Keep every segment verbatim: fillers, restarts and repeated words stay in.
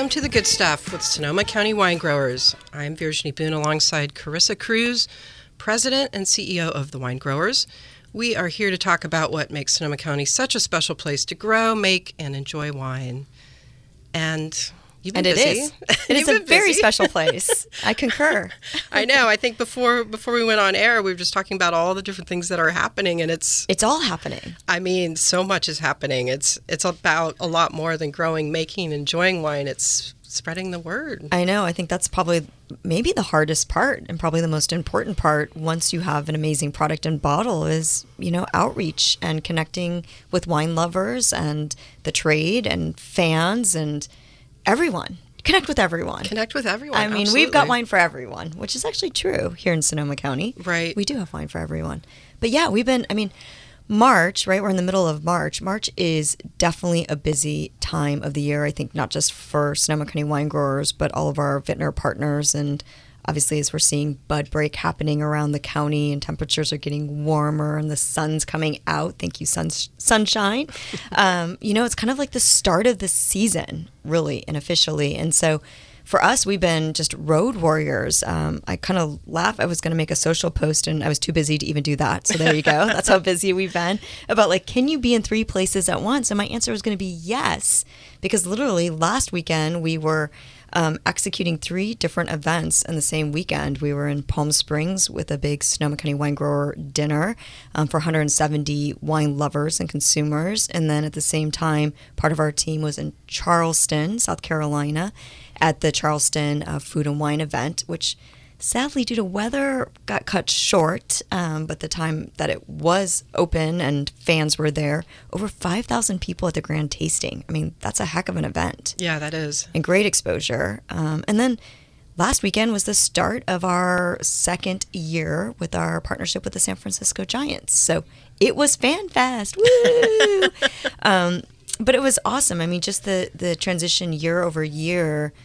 Welcome to The Good Stuff with Sonoma County Wine Growers. I'm Virginie Boone alongside Carissa Cruz, President and C E O of the Wine Growers. We are here to talk about what makes Sonoma County such a special place to grow, make, and enjoy wine. And you've been and it busy. is. It is a very special place. I concur. I know. I think before before we went on air, we were just talking about all the different things that are happening, and it's It's all happening. I mean, so much is happening. It's it's about a lot more than growing, making, enjoying wine. It's spreading the word. I know. I think that's probably maybe the hardest part and probably the most important part once you have an amazing product and bottle is, you know, outreach and connecting with wine lovers and the trade and fans and everyone. Connect with everyone. Connect with everyone. I mean, absolutely. we've got wine for everyone, which is actually true here in Sonoma County. Right. We do have wine for everyone. But yeah, we've been, I mean, March, right? We're in the middle of March. March is definitely a busy time of the year, I think, not just for Sonoma County wine growers, but all of our vintner partners. And obviously, as we're seeing bud break happening around the county and temperatures are getting warmer and the sun's coming out, thank you, sun, sunshine. um, you know, it's kind of like the start of the season, really, and officially. And so for us, we've been just road warriors. Um, I kind of laugh. I was going to make a social post and I was too busy to even do that. So there you go. That's how busy we've been about like, can you be in three places at once? And my answer was going to be yes, because literally last weekend we were um, executing three different events in the same weekend. We were in Palm Springs with a big Sonoma County wine grower dinner um, for one hundred seventy wine lovers and consumers. And then at the same time, part of our team was in Charleston, South Carolina, at the Charleston uh, Food and Wine event, which sadly, due to weather, got cut short. Um, but the time that it was open and fans were there, over five thousand people at the grand tasting. I mean, that's a heck of an event. Yeah, that is. And great exposure. Um, and then last weekend was the start of our second year with our partnership with the San Francisco Giants. So it was Fan Fest. Woo! um, But it was awesome. I mean, just the, the transition year over year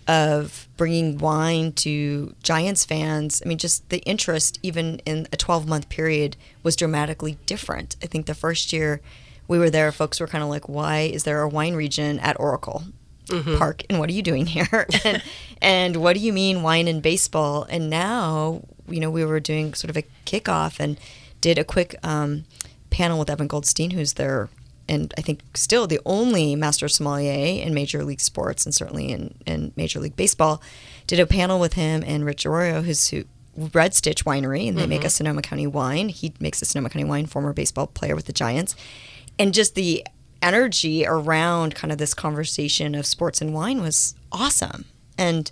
of bringing wine to Giants fans. I mean, just the interest, even in a twelve-month period, was dramatically different. I think the first year we were there, folks were kind of like, why is there a wine region at Oracle mm-hmm. Park? And what are you doing here? and, and what do you mean wine and baseball? And now, you know, we were doing sort of a kickoff and did a quick um, panel with Evan Goldstein, who's their and I think still the only master sommelier in Major League Sports and certainly in, in Major League Baseball, did a panel with him and Rich Arroyo, who's who, Red Stitch Winery, and they mm-hmm. make a Sonoma County wine. He makes a Sonoma County wine, former baseball player with the Giants. And just the energy around kind of this conversation of sports and wine was awesome. And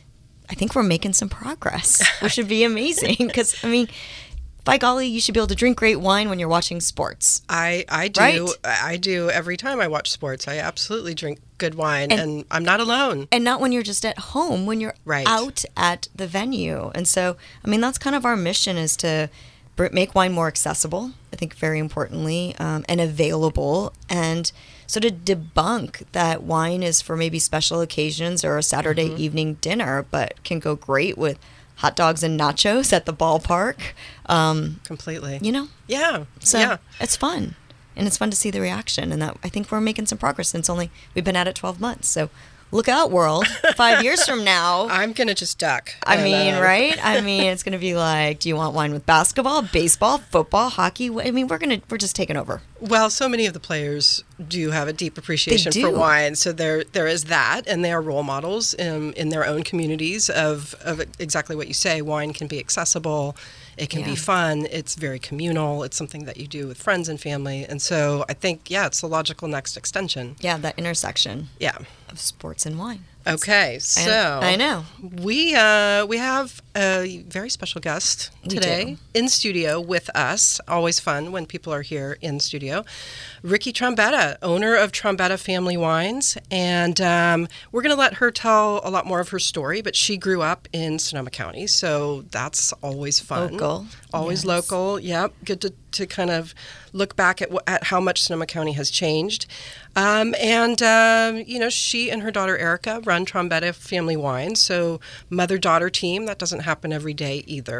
I think we're making some progress, which would be amazing because, I mean, by golly, you should be able to drink great wine when you're watching sports. I, I do. Right? I do every time I watch sports. I absolutely drink good wine, and, and I'm not alone. And not when you're just at home, when you're right. out at the venue. And so, I mean, that's kind of our mission is to make wine more accessible, I think very importantly, um, and available, and sort of debunk that wine is for maybe special occasions or a Saturday mm-hmm. evening dinner, but can go great with hot dogs and nachos at the ballpark. Um, Completely. You know? Yeah. So yeah. it's fun. And it's fun to see the reaction. And that I think we're making some progress since only we've been at it twelve months. So look out, world. Five years from now. I'm going to just duck. I and, mean, uh, right? I mean, it's going to be like, do you want wine with basketball, baseball, football, hockey? I mean, we're going to, we're just taking over. Well, so many of the players do have a deep appreciation They for do. wine. So there there is that, and they are role models in, in their own communities of, of exactly what you say. Wine can be accessible. It can Yeah. be fun. It's very communal. It's something that you do with friends and family. And so I think, yeah, it's the logical next extension. Yeah, that intersection Yeah. of sports and wine. Okay, so I, I know. we uh, we have a very special guest We today do. in studio with us. Always fun when people are here in studio. Ricky Trombetta, owner of Trombetta Family Wines, and um, we're going to let her tell a lot more of her story. But she grew up in Sonoma County, so that's always fun. Local. Always Yes. local. Yep, good to to kind of look back at, wh- at how much Sonoma County has changed. Um, and, um, you know, she and her daughter Erica run Trombetta Family Wines. So mother-daughter team, that doesn't happen every day either.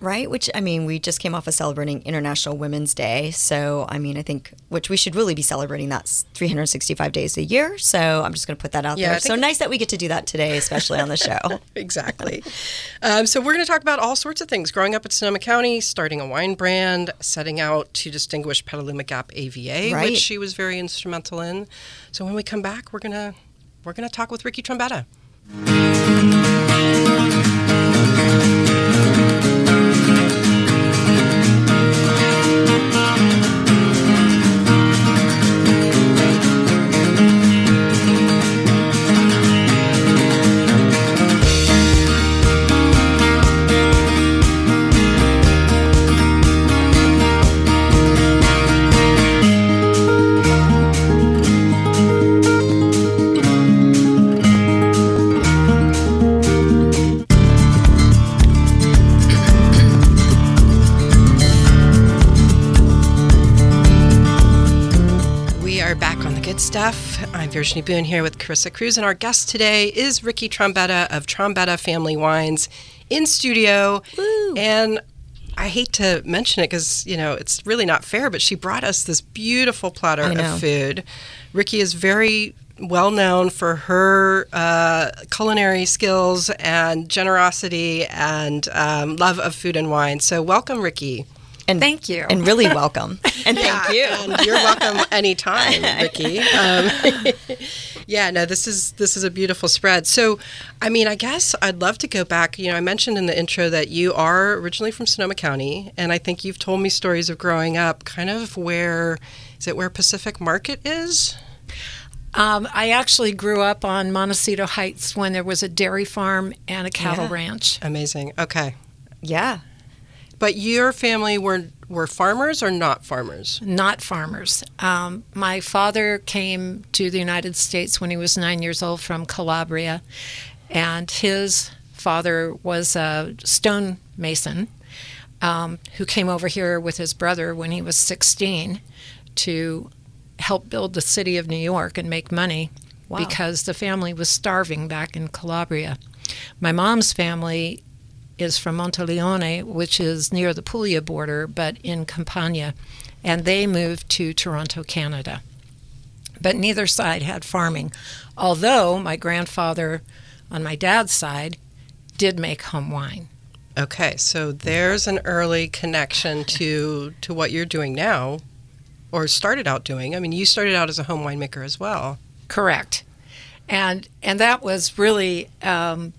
Right? Which, I mean, we just came off of celebrating International Women's Day. So, I mean, I think, which we should really be celebrating that three hundred sixty-five days a year. So I'm just going to put that out Yeah, I there. think- So nice that we get to do that today, especially on the show. Exactly. Um, so we're going to talk about all sorts of things. Growing up in Sonoma County, starting a wine brand, setting out to distinguish Petaluma Gap A V A, Right. which she was very instrumental in. So when we come back, we're going to we're going to talk with Ricky Trombetta. Stuff. I'm Virginie Boone here with Carissa Cruz, and our guest today is Ricky Trombetta of Trombetta Family Wines in studio. Woo. And I hate to mention it because, you know, it's really not fair, but she brought us this beautiful platter I know. of food. Ricky is very well known for her uh, culinary skills and generosity and um, love of food and wine. So welcome, Ricky. And Thank you. And really welcome. And Yeah, thank you. and you're welcome anytime, Ricky. Um, yeah, no, this is this is a beautiful spread. So, I mean, I guess I'd love to go back. You know, I mentioned in the intro that you are originally from Sonoma County, and I think you've told me stories of growing up, kind of where is it where Pacific Market is? Um, I actually grew up on Montecito Heights when there was a dairy farm and a cattle Yeah. ranch. Amazing. Okay, Yeah. but your family were were farmers or not farmers? Not farmers. Um, my father came to the United States when he was nine years old from Calabria, and his father was a stonemason um, who came over here with his brother when he was sixteen to help build the city of New York and make money Wow. because the family was starving back in Calabria. My mom's family is from Monteleone, which is near the Puglia border, but in Campania, and they moved to Toronto, Canada. But neither side had farming, although my grandfather on my dad's side did make home wine. Okay, so there's an early connection to to what you're doing now, or started out doing. I mean, you started out as a home winemaker as well. Correct. And and that was really um,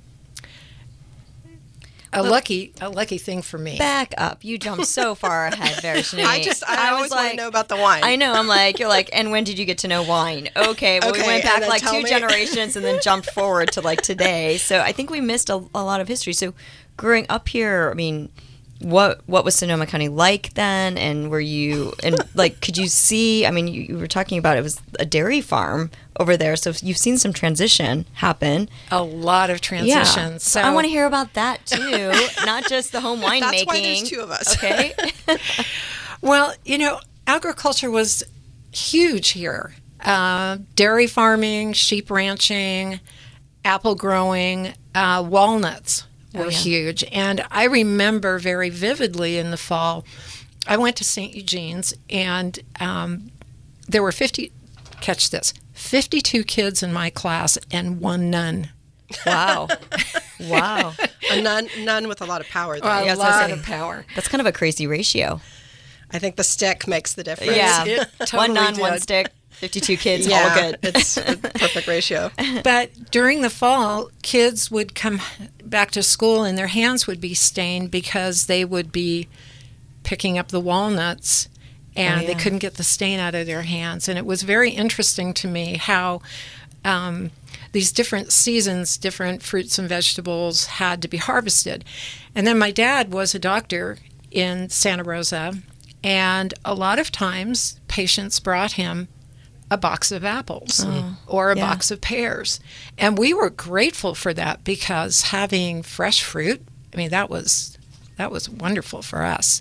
a Well- lucky a lucky thing for me. Back up. You jumped so far ahead, Virginie. I just I, always want to know about the wine. I know. I'm like, you're like, and when did you get to know wine? Okay, well, Okay, we went and back then like tell two me. generations and then jumped forward to like today. So I think we missed a, a lot of history. So growing up here, I mean, what what was Sonoma County like then? And were you, and like, could you see, I mean, you, you were talking about it was a dairy farm over there. So you've seen some transition happen. A lot of transitions. So I want to hear about that too, not just the home winemaking. That's why there's two of us. Okay. Well, you know, agriculture was huge here. Uh, dairy farming, sheep ranching, apple growing, uh, walnuts were Oh, yeah. huge. And I remember very vividly in the fall, I went to Saint Eugene's and um, there were fifty, catch this, fifty-two kids in my class and one nun. Wow. Wow. A nun, nun with a lot of power, though. A Yeah, I was lot gonna say. of power. That's kind of a crazy ratio. I think the stick makes the difference. Yeah. It one totally non, one did. stick, fifty-two kids, Yeah, all good. it's a perfect ratio. But during the fall, kids would come back to school and their hands would be stained because they would be picking up the walnuts and Oh, yeah. they couldn't get the stain out of their hands. And it was very interesting to me how um, these different seasons, different fruits and vegetables had to be harvested. And then my dad was a doctor in Santa Rosa, and a lot of times patients brought him a box of apples or a yeah. box of pears. And we were grateful for that because having fresh fruit, I mean, that was that was wonderful for us.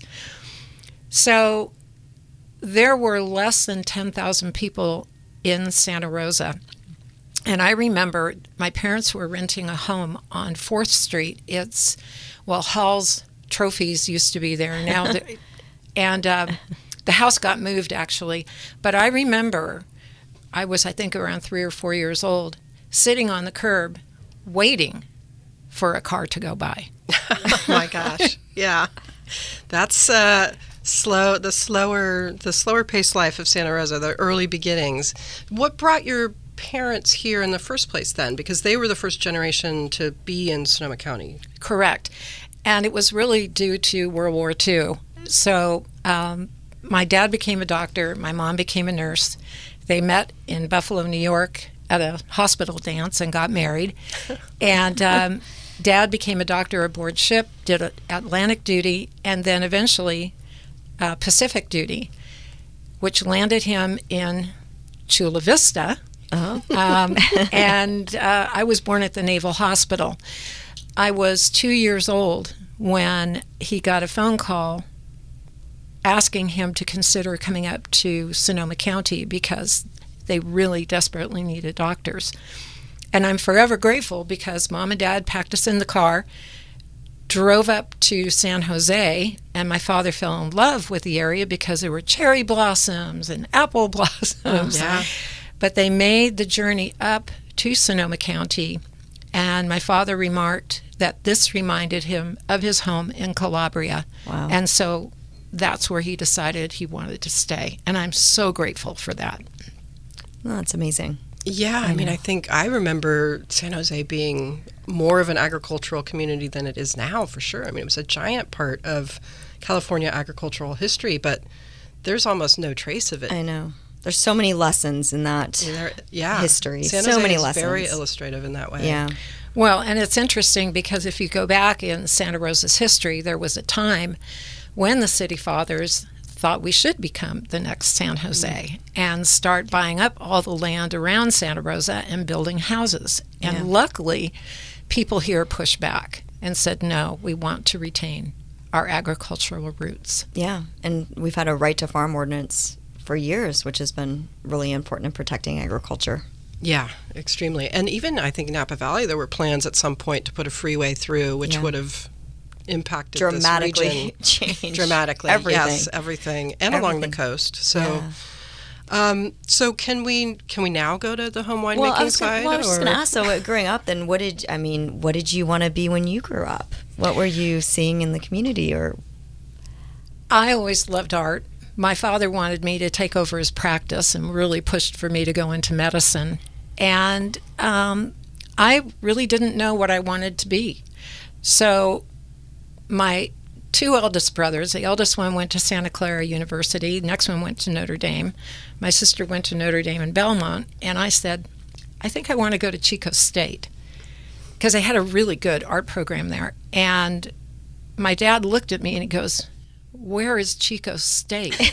So there were less than ten thousand people in Santa Rosa. And I remember my parents were renting a home on fourth Street. It's, well, Hall's trophies used to be there. Now, the, and um, the house got moved, actually. But I remember I was, I think, around three or four years old, sitting on the curb waiting for a car to go by. Oh, my gosh. Yeah. That's uh, slow. The slower, the slower paced life of Santa Rosa, the early beginnings. What brought your parents here in the first place then? Because they were the first generation to be in Sonoma County. Correct. And it was really due to World War Two. So um, my dad became a doctor. My mom became a nurse. They met in Buffalo, New York at a hospital dance and got married. And um, Dad became a doctor aboard ship, did Atlantic duty, and then eventually uh, Pacific duty, which landed him in Chula Vista. Uh-huh. um, and uh, I was born at the Naval Hospital. I was two years old when he got a phone call asking him to consider coming up to Sonoma County because they really desperately needed doctors. And I'm forever grateful because Mom and Dad packed us in the car, drove up to San Jose, and my father fell in love with the area because there were cherry blossoms and apple blossoms. Oh, yeah. But they made the journey up to Sonoma County, and my father remarked that this reminded him of his home in Calabria. Wow. And so that's where he decided he wanted to stay. And I'm so grateful for that. Oh, that's amazing. Yeah, I, I mean, I think I remember San Jose being more of an agricultural community than it is now, for sure. I mean, it was a giant part of California agricultural history, but there's almost no trace of it. I know. There's so many lessons in that there, yeah. history. San so Jose many is lessons. Very illustrative in that way. Yeah. Well, and it's interesting because if you go back in Santa Rosa's history, there was a time when the city fathers thought we should become the next San Jose mm. and start buying up all the land around Santa Rosa and building houses. And yeah. luckily, people here pushed back and said, no, we want to retain our agricultural roots. Yeah, and we've had a right to farm ordinance for years, which has been really important in protecting agriculture. Yeah, extremely. And even, I think, Napa Valley, there were plans at some point to put a freeway through, which yeah. would have impacted dramatically this region. Changed dramatically. everything. Yes, everything. And everything. along the coast. So yeah. um, so can we can we now go to the home winemaking well, I was side? Gonna, well, I was just going to ask, so growing up, then what did, I mean, what did you want to be when you grew up? What were you seeing in the community? Or I always loved art. My father wanted me to take over his practice and really pushed for me to go into medicine. And um, I really didn't know what I wanted to be. So my two eldest brothers, the eldest one went to Santa Clara University, the next one went to Notre Dame. My sister went to Notre Dame in Belmont, and I said, I think I want to go to Chico State because they had a really good art program there. And my dad looked at me and he goes, where is Chico State?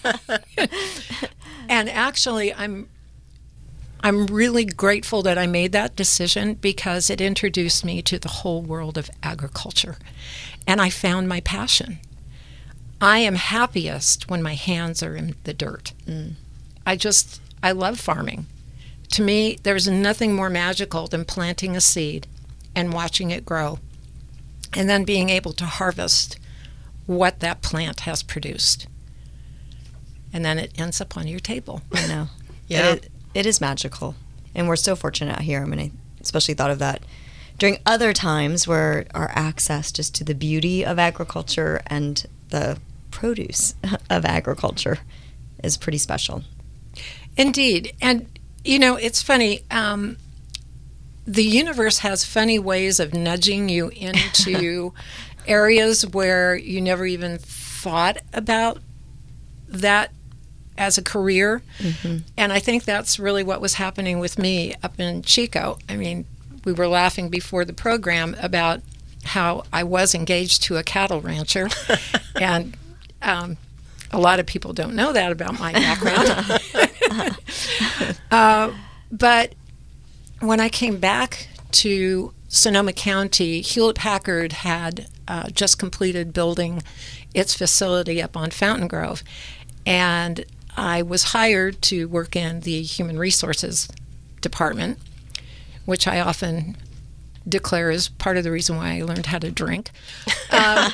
And actually, I'm I'm really grateful that I made that decision because it introduced me to the whole world of agriculture. And I found my passion. I am happiest when my hands are in the dirt. Mm. I just, I love farming. To me, there's nothing more magical than planting a seed and watching it grow and then being able to harvest what that plant has produced. And then it ends up on your table. I know. Yeah. It, it is magical. And we're so fortunate out here. I mean, I especially thought of that during other times where our access just to the beauty of agriculture and the produce of agriculture is pretty special. Indeed. And, you know, it's funny. Um, the universe has funny ways of nudging you into areas where you never even thought about that as a career. Mm-hmm. And I think that's really what was happening with me up in Chico. I mean, we were laughing before the program about how I was engaged to a cattle rancher. And um, a lot of people don't know that about my background. uh, but when I came back to Sonoma County, Hewlett-Packard had uh, just completed building its facility up on Fountain Grove. And I was hired to work in the Human Resources Department, which I often declare is part of the reason why I learned how to drink. Um,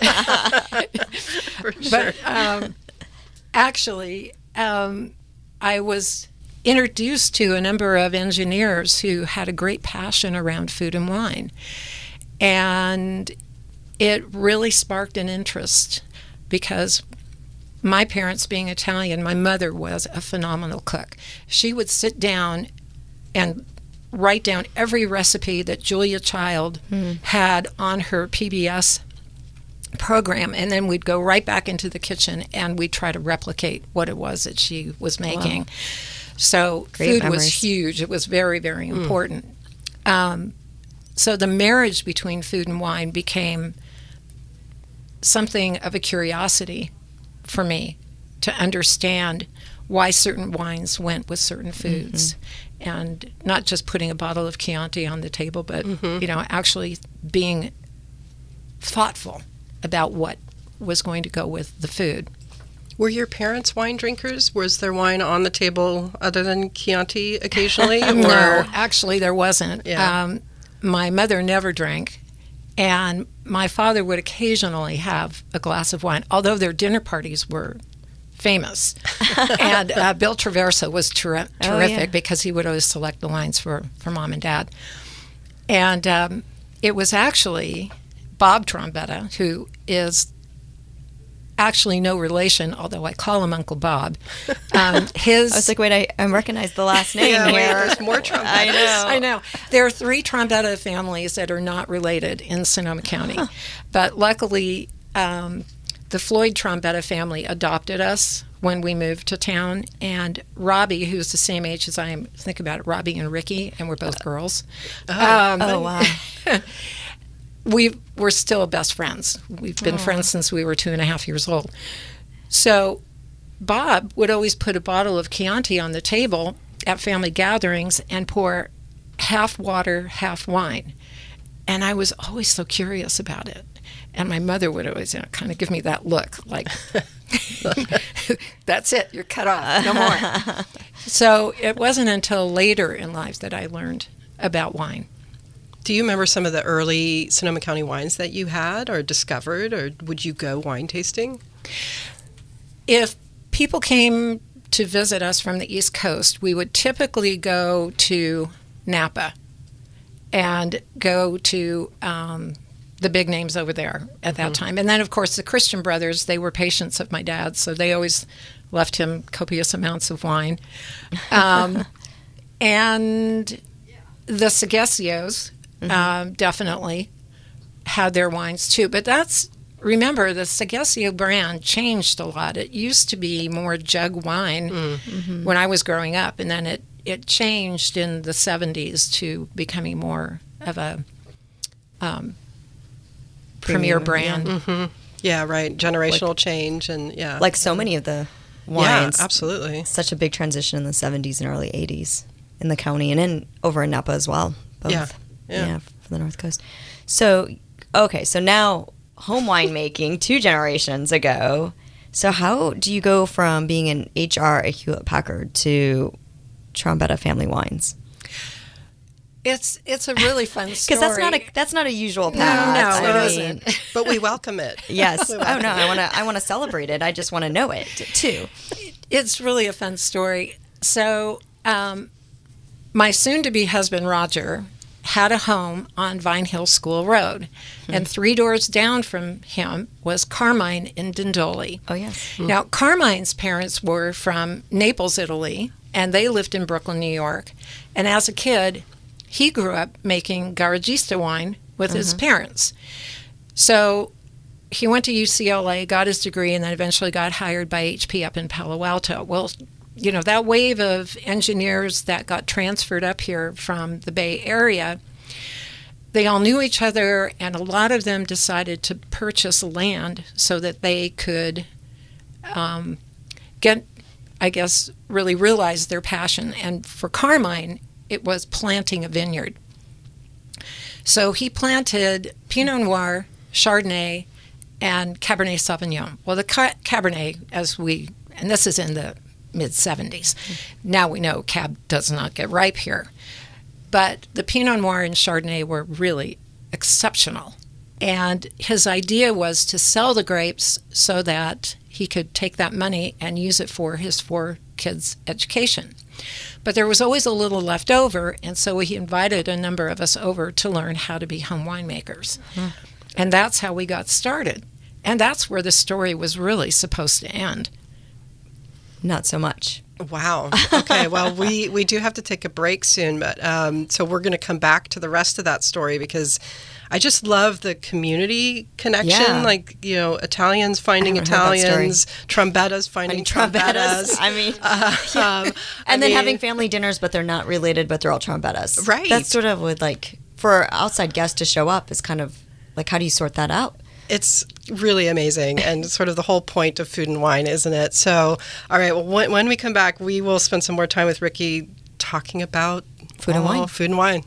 For sure. but um, actually, um, I was introduced to a number of engineers who had a great passion around food and wine. And it really sparked an interest because my parents being Italian, my mother was a phenomenal cook. She would sit down and write down every recipe that Julia Child mm. had on her P B S program, and then we'd go right back into the kitchen and we'd try to replicate what it was that she was making. Wow. So Great food memories. was huge. It was very, very important. Mm. Um, so the marriage between food and wine became something of a curiosity for me to understand why certain wines went with certain foods. Mm-hmm. And not just putting a bottle of Chianti on the table, but, mm-hmm. you know, actually being thoughtful about what was going to go with the food. Were your parents wine drinkers? Was there wine on the table other than Chianti occasionally? Or? No, actually there wasn't. Yeah. Um, my mother never drank, and my father would occasionally have a glass of wine, although their dinner parties were famous. And uh, Bill Traverso was ter- terrific oh, yeah. because he would always select the wines for, for Mom and Dad. And um, it was actually Bob Trombetta, who is actually no relation, although I call him Uncle Bob. Um, his I was like, wait, I, I recognize the last name yeah, here. Wait, there's more Trombettas. I know. I know. There are three Trombetta families that are not related in Sonoma County. Huh. But luckily, um, the Floyd Trombetta family adopted us when we moved to town. And Robbie, who's the same age as I am, think about it, Robbie and Ricky, and we're both girls. Oh, um, oh wow. We were still best friends. We've been Aww. friends since we were two and a half years old. So Bob would always put a bottle of Chianti on the table at family gatherings and pour half water, half wine. And I was always so curious about it. And my mother would always you know, kind of give me that look, like, that's it, you're cut off, no more. So it wasn't until later in life that I learned about wine. Do you remember some of the early Sonoma County wines that you had or discovered, or would you go wine tasting? If people came to visit us from the East Coast, we would typically go to Napa and go to um, the big names over there at mm-hmm. that time. And then, of course, the Christian Brothers, they were patients of my dad, so they always left him copious amounts of wine. Um, and the Segesios, Mm-hmm. Um, definitely had their wines too. But that's, remember, the Segesio brand changed a lot. It used to be more jug wine mm-hmm. when I was growing up, and then it, it changed in the seventies to becoming more of a um, premier brand. Yeah. Mm-hmm. yeah, right. Generational like, change and yeah. Like so many of the wines. Yeah, absolutely. Such a big transition in the seventies and early eighties in the county and in over in Napa as well. Both. Yeah. Yeah. yeah, for the North Coast. So, okay, so now home winemaking two generations ago. So how do you go from being an H R at Hewlett-Packard to Trombetta Family Wines? It's it's a really fun story. Because that's not a that's not a usual path. No, no, it isn't. But we welcome it. Yes. Oh no, I want to I want to celebrate it. I just want to know it too. It's really a fun story. So, um, my soon-to-be husband Roger had a home on Vine Hill School Road. Hmm. And three doors down from him was Carmine in Dindoli. Oh, yes. Hmm. Now, Carmine's parents were from Naples, Italy, and they lived in Brooklyn, New York. And as a kid, he grew up making Garagista wine with mm-hmm. his parents. So he went to U C L A, got his degree, and then eventually got hired by H P up in Palo Alto. Well, you know, that wave of engineers that got transferred up here from the Bay Area, they all knew each other, and a lot of them decided to purchase land so that they could um, get, I guess, really realize their passion. And for Carmine, it was planting a vineyard. So he planted Pinot Noir, Chardonnay, and Cabernet Sauvignon. Well, the Cabernet, as we, and this is in the mid-seventies. Now we know Cab does not get ripe here. But the Pinot Noir and Chardonnay were really exceptional. And his idea was to sell the grapes so that he could take that money and use it for his four kids' education. But there was always a little left over, and so he invited a number of us over to learn how to be home winemakers. Hmm. And that's how we got started. And that's where the story was really supposed to end. Not so much. Wow. Okay. Well, we, we do have to take a break soon, but um, so we're going to come back to the rest of that story because I just love the community connection. Yeah. Like, you know, Italians finding Italians, Trombettas finding Trombettas. I mean, uh, yeah. um, and I then mean, having family dinners, but they're not related, but they're all Trombettas. Right. That's sort of with like, for outside guests to show up is kind of like, how do you sort that out? It's really amazing and sort of the whole point of Food and Wine, isn't it? So, all right, well, when, when we come back, we will spend some more time with Ricky talking about Food and oh, Wine. Food and Wine.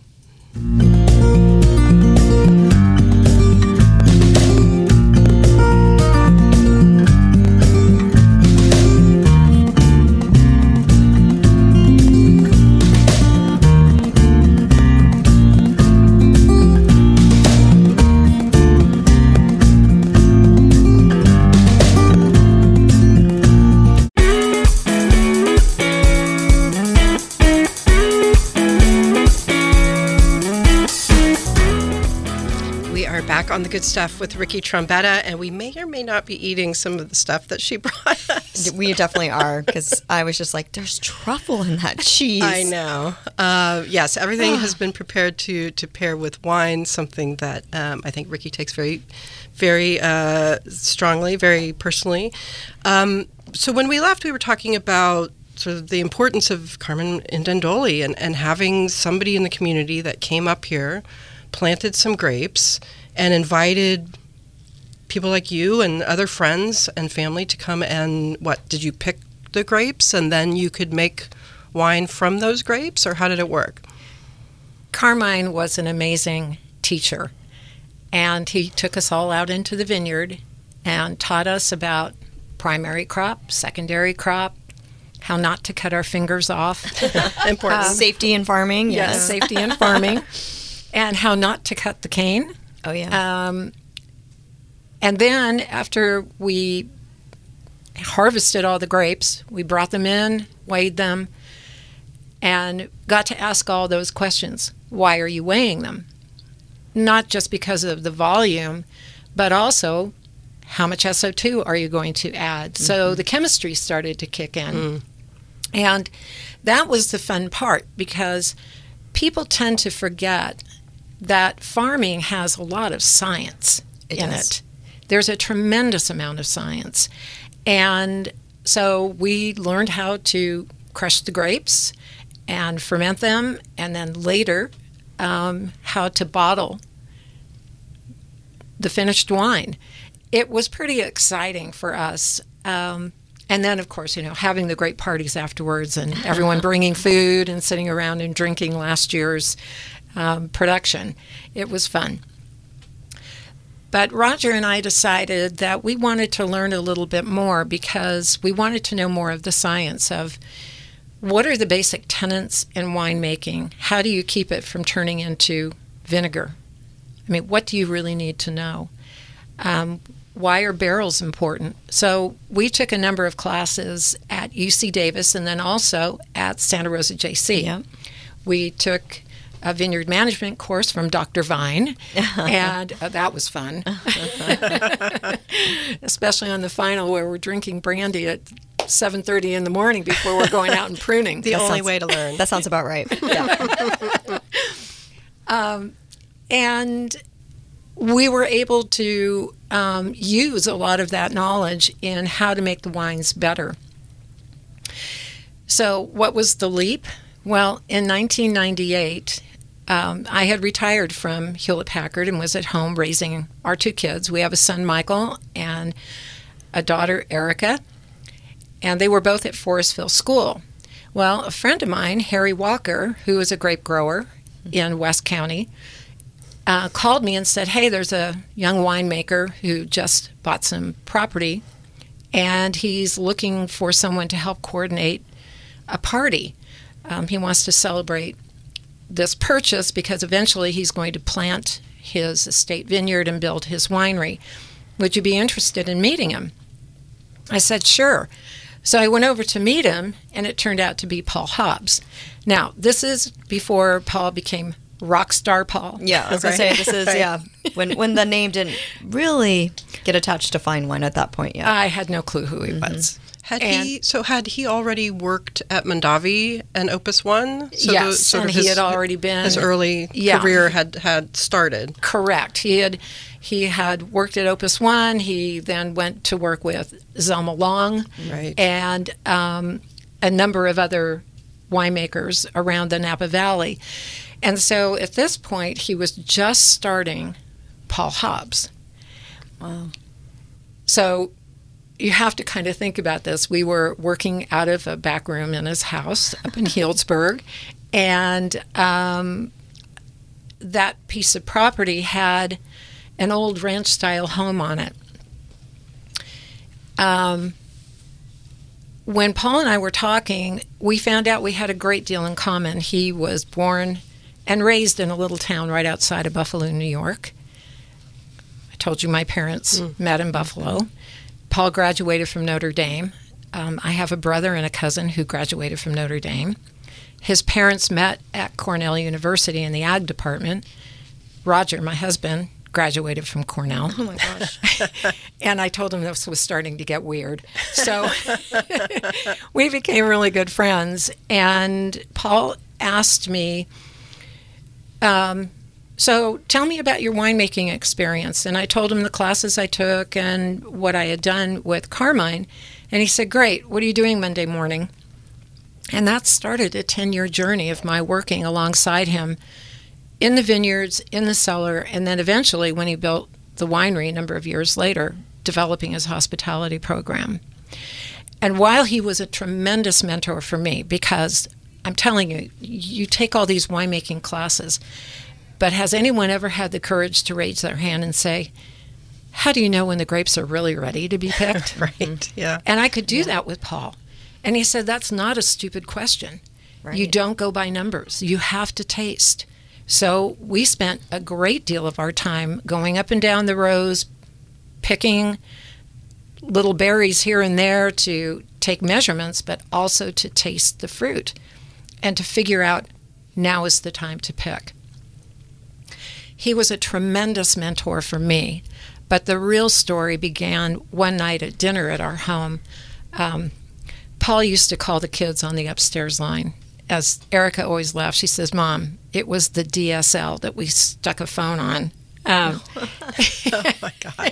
Back on the good stuff with Ricky Trombetta, and we may or may not be eating some of the stuff that she brought us. We definitely are, because I was just like, there's truffle in that cheese. I know. Uh, yes, everything has been prepared to, to pair with wine, something that um, I think Ricky takes very, very uh, strongly, very personally. Um, so when we left, we were talking about sort of the importance of Carmen Indendoli and, and having somebody in the community that came up here, planted some grapes, and invited people like you and other friends and family to come and, what, did you pick the grapes and then you could make wine from those grapes, or how did it work? Carmine was an amazing teacher, and he took us all out into the vineyard and taught us about primary crop, secondary crop, how not to cut our fingers off. Important. Um, safety in farming. Yes, Yes, safety in farming, and how not to cut the cane. Oh, yeah. Um, and then after we harvested all the grapes, we brought them in, weighed them, and got to ask all those questions. Why are you weighing them? Not just because of the volume, but also how much S O two are you going to add? Mm-hmm. So the chemistry started to kick in. Mm. And that was the fun part, because people tend to forget that farming has a lot of science it in does. it. There's a tremendous amount of science. And so we learned how to crush the grapes and ferment them, and then later um, how to bottle the finished wine. It was pretty exciting for us. Um, and then, of course, you know, having the great parties afterwards and everyone bringing food and sitting around and drinking last year's Um, production. It was fun. But Roger and I decided that we wanted to learn a little bit more, because we wanted to know more of the science of what are the basic tenets in winemaking? How do you keep it from turning into vinegar? I mean, what do you really need to know? Um, why are barrels important? So we took a number of classes at U C Davis and then also at Santa Rosa J C. Yeah. We took a vineyard management course from Doctor Vine, and uh, that was fun. Especially on the final, where we're drinking brandy at seven thirty in the morning before we're going out and pruning. The that only sounds, way to learn. That sounds about right. Yeah. um, and we were able to um, use a lot of that knowledge in how to make the wines better. So what was the leap? Well, in nineteen ninety-eight, um, I had retired from Hewlett-Packard and was at home raising our two kids. We have a son, Michael, and a daughter, Erica, and they were both at Forestville School. Well, a friend of mine, Harry Walker, who is a grape grower in West County, uh, called me and said, hey, there's a young winemaker who just bought some property, and he's looking for someone to help coordinate a party. Um, he wants to celebrate this purchase because eventually he's going to plant his estate vineyard and build his winery. Would you be interested in meeting him? I said, sure. So I went over to meet him, and it turned out to be Paul Hobbs. Now, this is before Paul became rock star Paul. Yeah, I was Right. going to say, this is, Right. yeah, when when the name didn't really get attached to fine wine at that point yet. I had no clue who he was. Had And- he so had he already worked at Mondavi and Opus One? So Yes, the, sort and of he his, had already been- his early Yeah. career had had started. Correct. He had he had worked at Opus One. He then went to work with Zelma Long Right. and um, a number of other winemakers around the Napa Valley. And so at this point, he was just starting Paul Hobbs. Wow. So you have to kind of think about this. We were working out of a back room in his house up in Healdsburg, and um, that piece of property had an old ranch-style home on it. Um, when Paul and I were talking, we found out we had a great deal in common. He was born and raised in a little town right outside of Buffalo, New York. I told you my parents Mm. met in Buffalo. Paul graduated from Notre Dame. Um, I have a brother and a cousin who graduated from Notre Dame. His parents met at Cornell University in the ag department. Roger, my husband, graduated from Cornell. Oh my gosh. And I told him this was starting to get weird. So we became really good friends. And Paul asked me, um, so tell me about your winemaking experience. And I told him the classes I took and what I had done with Carmine. And he said, great, what are you doing Monday morning? And that started a ten-year journey of my working alongside him in the vineyards, in the cellar, and then eventually when he built the winery a number of years later, developing his hospitality program. And while he was a tremendous mentor for me, because I'm telling you, you take all these winemaking classes, but has anyone ever had the courage to raise their hand and say, how do you know when the grapes are really ready to be picked? Right. Yeah. And I could do that with Paul. And he said, that's not a stupid question. Right. You don't go by numbers. You have to taste. So we spent a great deal of our time going up and down the rows, picking little berries here and there to take measurements, but also to taste the fruit and to figure out now is the time to pick. He was a tremendous mentor for me, but the real story began one night at dinner at our home. Um, Paul used to call the kids on the upstairs line. As Erica always laughed, she says, Mom, it was the D S L that we stuck a phone on. Um, Oh my God.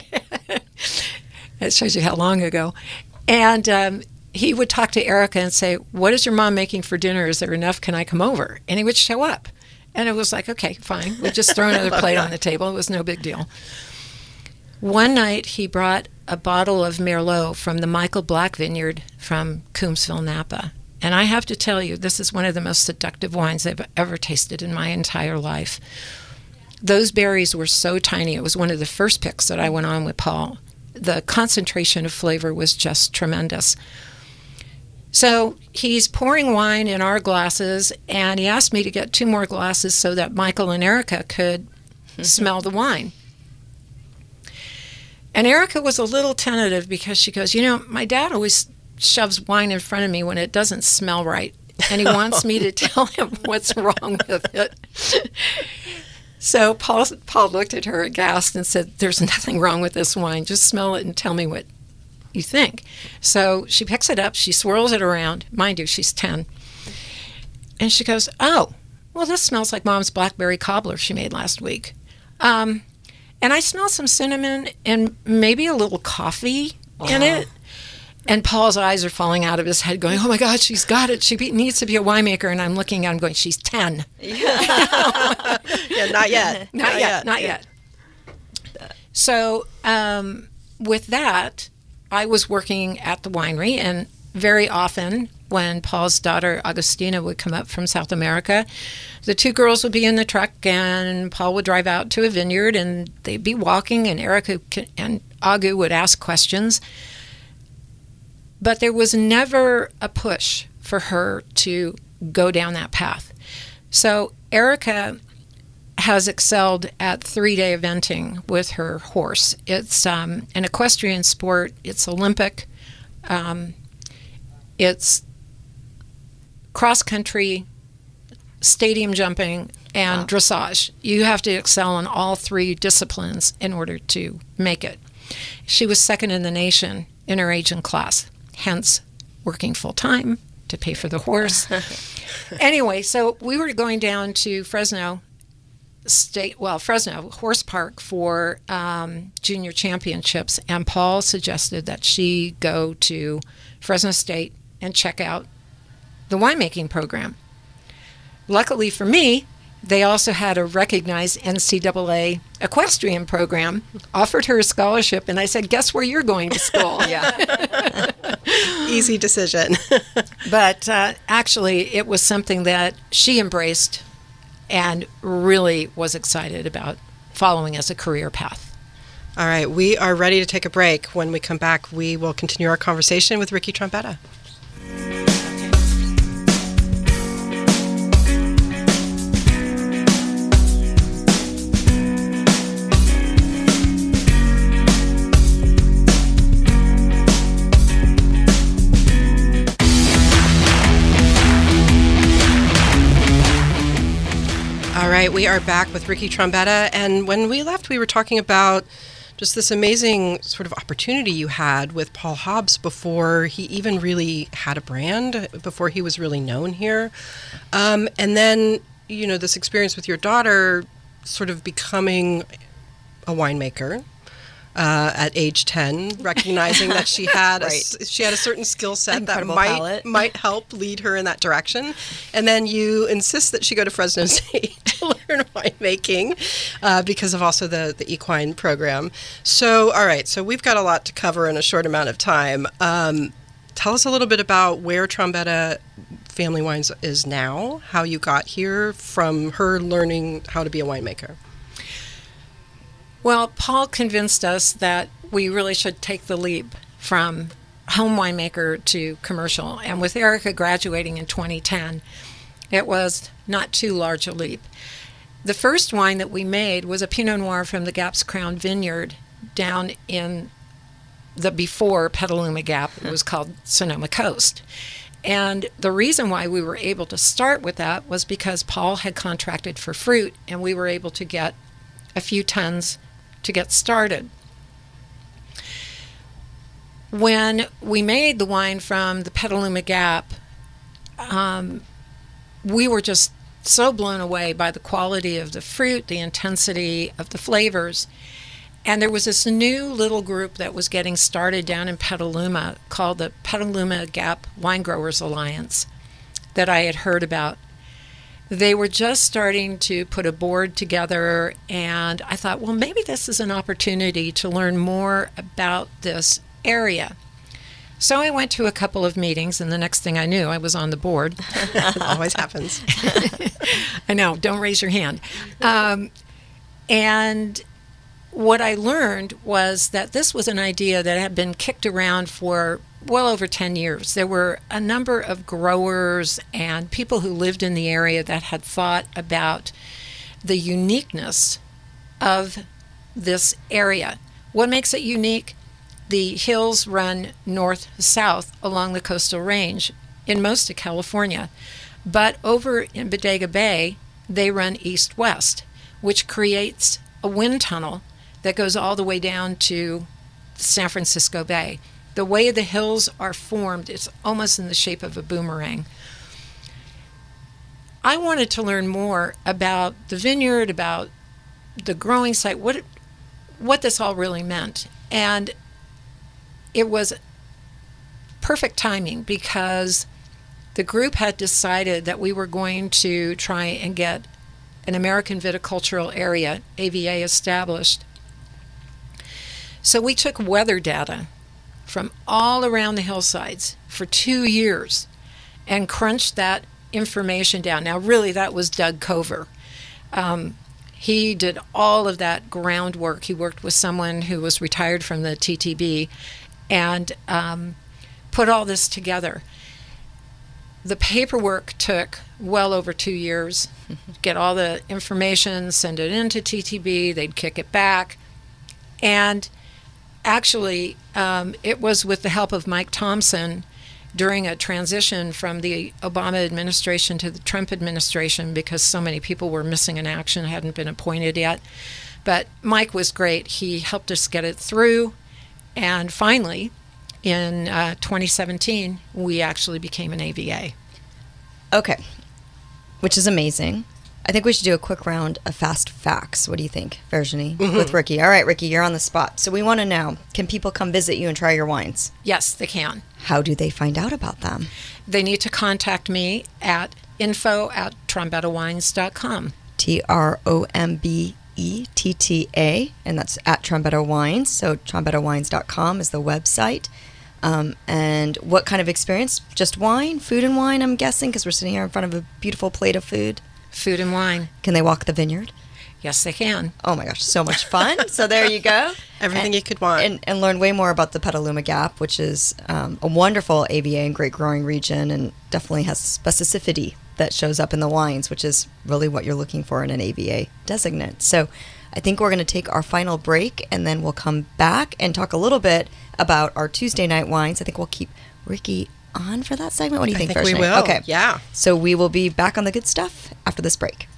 It shows you how long ago. And um, he would talk to Erica and say, what is your mom making for dinner? Is there enough? Can I come over? And he would show up. And it was like, okay, fine. We'll just throw another plate on the table. It was no big deal. One night he brought a bottle of Merlot from the Michael Black Vineyard from Coombsville, Napa. And I have to tell you, this is one of the most seductive wines I've ever tasted in my entire life. Those berries were so tiny. It was one of the first picks that I went on with Paul. The concentration of flavor was just tremendous. So he's pouring wine in our glasses, and he asked me to get two more glasses so that Michael and Erica could smell the wine. And Erica was a little tentative because she goes, you know, my dad always shoves wine in front of me when it doesn't smell right, and he wants me to tell him what's wrong with it. So Paul, Paul looked at her aghast and said, there's nothing wrong with this wine. Just smell it and tell me what you think. So she picks it up, she swirls it around. Mind you, she's ten. And she goes, oh, well, this smells like Mom's blackberry cobbler she made last week. Um, and I smell some cinnamon and maybe a little coffee in it. And Paul's eyes are falling out of his head going, oh, my God, she's got it. She be, needs to be a winemaker. And I'm looking at him going, she's ten. Yeah, not yet. Not, yet, not yet. So um, with that, I was working at the winery, and very often when Paul's daughter Augustina would come up from South America, the two girls would be in the truck, and Paul would drive out to a vineyard, and they'd be walking, and Erica and Agu would ask questions. But there was never a push for her to go down that path. So Erica has excelled at three-day eventing with her horse. It's um, an equestrian sport. It's Olympic. Um, it's cross-country, stadium jumping, and wow. dressage. You have to excel in all three disciplines in order to make it. She was second in the nation in her age and class, hence working full-time to pay for the horse. Anyway, so we were going down to Fresno State, well, Fresno Horse Park for um, junior championships, and Paul suggested that she go to Fresno State and check out the winemaking program. Luckily for me, they also had a recognized N C double A equestrian program, offered her a scholarship, and I said, guess where you're going to school? Yeah. Easy decision. But uh, actually, it was something that she embraced and really was excited about following as a career path. All right, we are ready to take a break. When we come back, we will continue our conversation with Ricky Trombetta. All right, we are back with Ricky Trombetta, and when we left, we were talking about just this amazing sort of opportunity you had with Paul Hobbs before he even really had a brand, before he was really known here. Um, and then, you know, this experience with your daughter sort of becoming a winemaker. Uh, at age ten, recognizing that she had right. a, she had a certain skill set Incredible that might palate. might help lead her in that direction, and then you insist that she go to Fresno State to learn winemaking uh, because of also the the equine program. So, all right, so we've got a lot to cover in a short amount of time. Um, tell us a little bit about where Trombetta Family Wines is now, how you got here from her learning how to be a winemaker. Well, Paul convinced us that we really should take the leap from home winemaker to commercial. And with Erica graduating in twenty ten, it was not too large a leap. The first wine that we made was a Pinot Noir from the Gap's Crown Vineyard down in the before Petaluma Gap. It was called Sonoma Coast. And the reason why we were able to start with that was because Paul had contracted for fruit, and we were able to get a few tons to get started. When we made the wine from the Petaluma Gap, um, we were just so blown away by the quality of the fruit, the intensity of the flavors. And there was this new little group that was getting started down in Petaluma called the Petaluma Gap Wine Growers Alliance that I had heard about. They were just starting to put a board together, and I thought, well, maybe this is an opportunity to learn more about this area. So I went to a couple of meetings, and the next thing I knew, I was on the board. It always happens. I know, don't raise your hand. Um, and what I learned was that this was an idea that had been kicked around for well over ten years. There were a number of growers and people who lived in the area that had thought about the uniqueness of this area. What makes it unique? The hills run north-south along the coastal range in most of California, but over in Bodega Bay, they run east-west, which creates a wind tunnel that goes all the way down to San Francisco Bay. The way the hills are formed, it's almost in the shape of a boomerang. I wanted to learn more about the vineyard, about the growing site, what what this all really meant. And it was perfect timing because the group had decided that we were going to try and get an American viticultural area, A V A, established. So we took weather data from all around the hillsides for two years and crunched that information down. Now, really, that was Doug Cover. Um, he did all of that groundwork. He worked with someone who was retired from the T T B and um, put all this together. the paperwork took well over two years. Get all the information, send it into T T B, they'd kick it back. And actually, um, it was with the help of Mike Thompson during a transition from the Obama administration to the Trump administration, because so many people were missing in action, hadn't been appointed yet. But Mike was great. He helped us get it through. And finally, in uh, twenty seventeen, we actually became an A V A. Okay, which is amazing. I think we should do a quick round of fast facts. What do you think, Virginie? Mm-hmm. With Ricky. All right, Ricky, you're on the spot. So we want to know, can people come visit you and try your wines? Yes, they can. How do they find out about them? They need to contact me at info at trombetta wines dot com. T R O M B E T T A, and that's at Trombetta Wines. So trombetta wines dot com is the website. Um, and what kind of experience? Just wine? Food and wine, I'm guessing, because we're sitting here in front of a beautiful plate of food. Food and wine. Can they walk the vineyard? Yes, they can. Oh my gosh, so much fun. So there you go. Everything and, you could want. And, and learn way more about the Petaluma Gap, which is um, a wonderful A V A and great growing region, and definitely has specificity that shows up in the wines, which is really what you're looking for in an A V A designate. So I think we're going to take our final break, and then we'll come back and talk a little bit about our Tuesday night wines. I think we'll keep Ricky on for that segment. What do you think, I think we Virginie? will. Okay. Yeah. So we will be back on the good stuff after this break.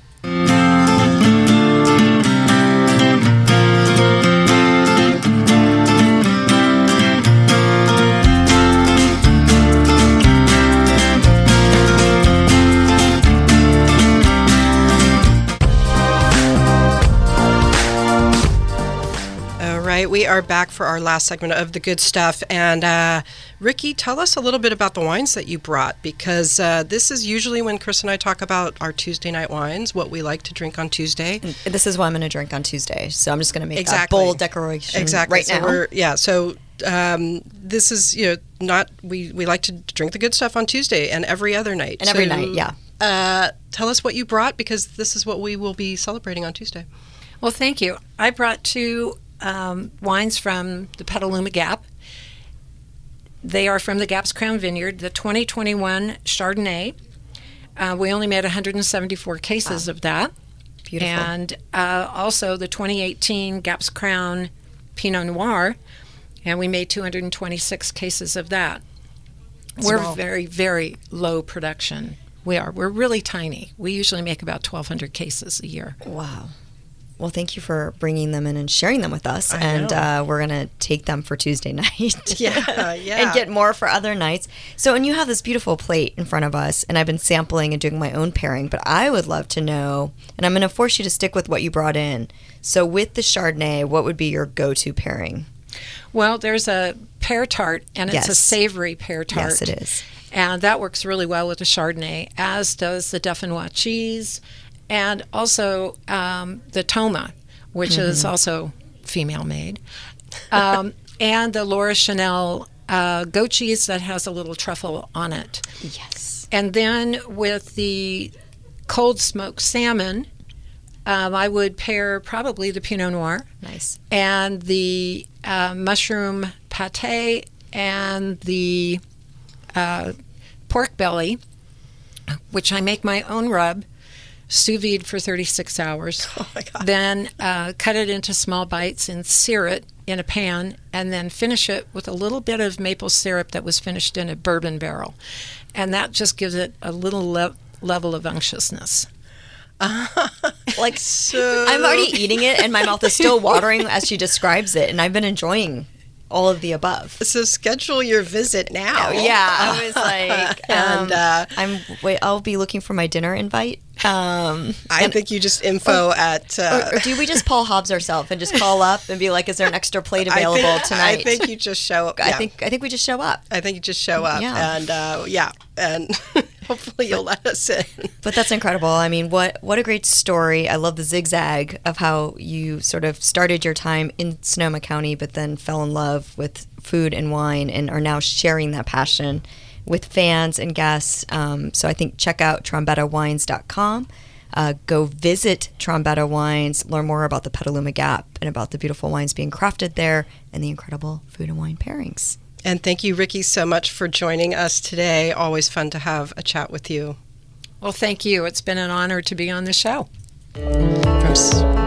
We are back for our last segment of the good stuff. And uh, Ricky, tell us a little bit about the wines that you brought, because uh, this is usually when Chris and I talk about our Tuesday night wines, what we like to drink on Tuesday. And this is what I'm going to drink on Tuesday. So I'm just going to make exactly. a bold declaration exactly. right so now. We're, yeah. So um, this is, you know, not, we, we like to drink the good stuff on Tuesday and every other night. And every so, night, yeah. Uh, tell us what you brought, because this is what we will be celebrating on Tuesday. Well, thank you. I brought two Um, wines from the Petaluma Gap. They are from the Gap's Crown Vineyard, the twenty twenty-one Chardonnay. Uh, we only made one hundred seventy-four cases wow. of that. Beautiful. And uh, also the twenty eighteen Gap's Crown Pinot Noir, and we made two hundred twenty-six cases of that. Small. We're very, very low production. We are. We're really tiny. We usually make about twelve hundred cases a year. Wow. Well, thank you for bringing them in and sharing them with us. I and know. Uh, we're going to take them for Tuesday night. Yeah, yeah. And get more for other nights. So, and you have this beautiful plate in front of us, and I've been sampling and doing my own pairing, but I would love to know, and I'm going to force you to stick with what you brought in. So with the Chardonnay, what would be your go-to pairing? Well, there's a pear tart, and it's Yes. a savory pear tart. Yes, it is. And that works really well with the Chardonnay, as does the Dauphinois cheese, and also um, the Toma, which mm-hmm. is also female-made, um, and the Laura Chanel uh, goat cheese that has a little truffle on it. Yes. And then with the cold smoked salmon, um, I would pair probably the Pinot Noir. Nice. And the uh, mushroom pâté and the uh, pork belly, which I make my own rub, sous vide for thirty-six hours. Oh my God. Then uh, cut it into small bites and sear it in a pan, and then finish it with a little bit of maple syrup that was finished in a bourbon barrel. And that just gives it a little le- level of unctuousness. Like, so... I'm already eating it, and my mouth is still watering as she describes it, and I've been enjoying all of the above. So schedule your visit now. Oh, yeah, I was like, um, and uh, I'm wait. I'll be looking for my dinner invite. Um, I and, think you just info or, at. Uh, or, or do we just Paul Hobbs ourselves and just call up and be like, "Is there an extra plate available I think, tonight?" I think you just show up. I yeah. think I think we just show up. I think you just show up. Yeah. And uh, yeah, and hopefully you'll let us in. But that's incredible. I mean, what what a great story. I love the zigzag of how you sort of started your time in Sonoma County, but then fell in love with food and wine, and are now sharing that passion with fans and guests. Um, so I think check out trombetta wines dot com. Uh, go visit Trombetta Wines, learn more about the Petaluma Gap and about the beautiful wines being crafted there and the incredible food and wine pairings. And thank you, Ricky, so much for joining us today. Always fun to have a chat with you. Well, thank you. It's been an honor to be on the show. From